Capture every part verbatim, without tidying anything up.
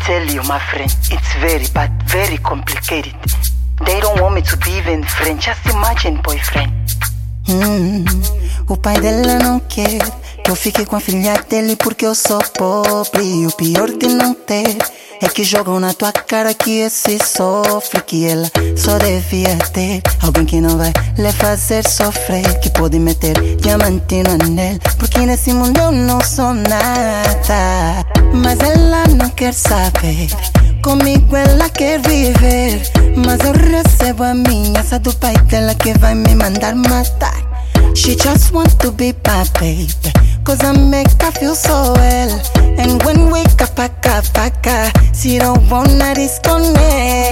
tell you, my friend, it's very, but very complicated. They don't want me to be even friend. Just imagine, boyfriend. Hum, o pai dela não quer que eu fique com a filha dele porque eu sou pobre. E o pior de não ter é que jogam na tua cara que esse sofre. Que ela só devia ter alguém que não vai lhe fazer sofrer, que pode meter diamante no anel, porque nesse mundo eu não sou nada. Mas ela não quer saber, comigo ela quer viver. Mas eu recebo a ameaça do pai dela que vai me mandar matar. She just want to be my baby, cause I make her feel so well. And when we capa capa ca, she don't wanna disconnect.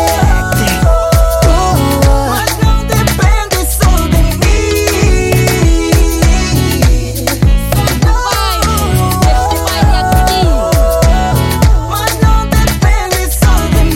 Mas não depende só de mim. Mas não depende só de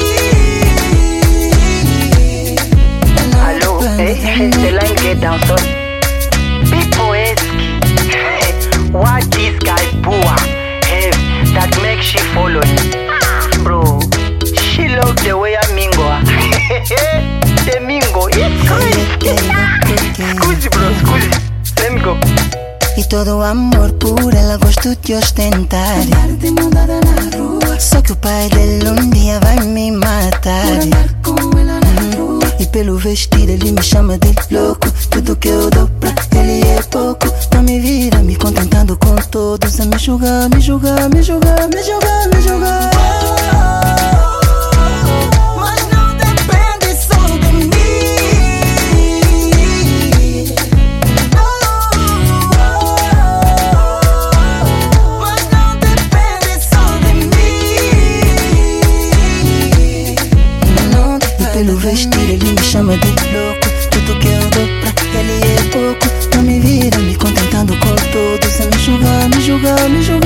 mim. Hello, hey, the line get down, sorry. People ask, what this guy Bua have that makes she follow him? Bro, she love the way I mingo. The mingo, it's crazy. Scusi bro, scusi. Let me go. E todo o amor por ela gosto de ostentar. Andar de mudada na rua, Só que o pai dele um dia vai me matar. por andar com ela na rua. E pelo vestir ele me chama de louco. Tudo que eu dou pra ele é pouco. Não me vira me contentando com todos. A me julgar, me julgar, me julgar, me julgar, me julgar. Mas não depende só de mim. Mas não depende só de mim. Não, e pelo vestir ele me chama de louco. Tudo que eu dou pra ele é pouco. Não me vira me contentando com todos. A me julgar, me julgar, me julgar.